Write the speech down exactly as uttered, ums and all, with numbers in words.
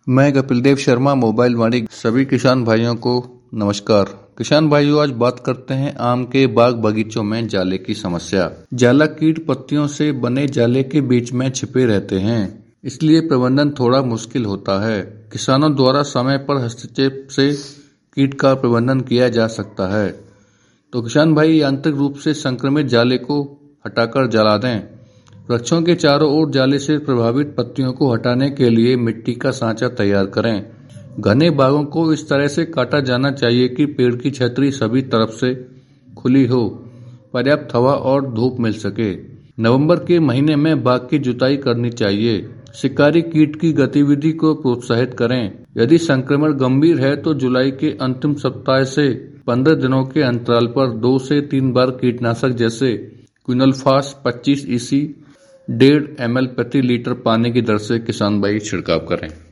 मैं कपिल देव शर्मा, मोबाइल वाणी। सभी किसान भाइयों को नमस्कार। किसान भाइयों, आज बात करते हैं आम के बाग बगीचों में जाले की समस्या। जाला कीट पत्तियों से बने जाले के बीच में छिपे रहते हैं, इसलिए प्रबंधन थोड़ा मुश्किल होता है। किसानों द्वारा समय पर हस्तक्षेप से कीट का प्रबंधन किया जा सकता है। तो किसान भाई, यांत्रिक रूप से संक्रमित जाले को हटाकर जला दें। वृक्षों के चारों ओर जाले से प्रभावित पत्तियों को हटाने के लिए मिट्टी का सांचा तैयार करें। घने बागों को इस तरह से काटा जाना चाहिए कि पेड़ की छतरी सभी तरफ से खुली हो, पर्याप्त हवा और धूप मिल सके। नवंबर के महीने में बाग की जुताई करनी चाहिए। शिकारी कीट की गतिविधि को प्रोत्साहित करें। यदि संक्रमण गंभीर है तो जुलाई के अंतिम सप्ताह से पंद्रह दिनों के अंतराल पर दो से तीन बार कीटनाशक जैसे क्विनोलोफास पच्चीस ईसी डेढ़ एम एल प्रति लीटर पानी की दर से किसान भाई छिड़काव करें।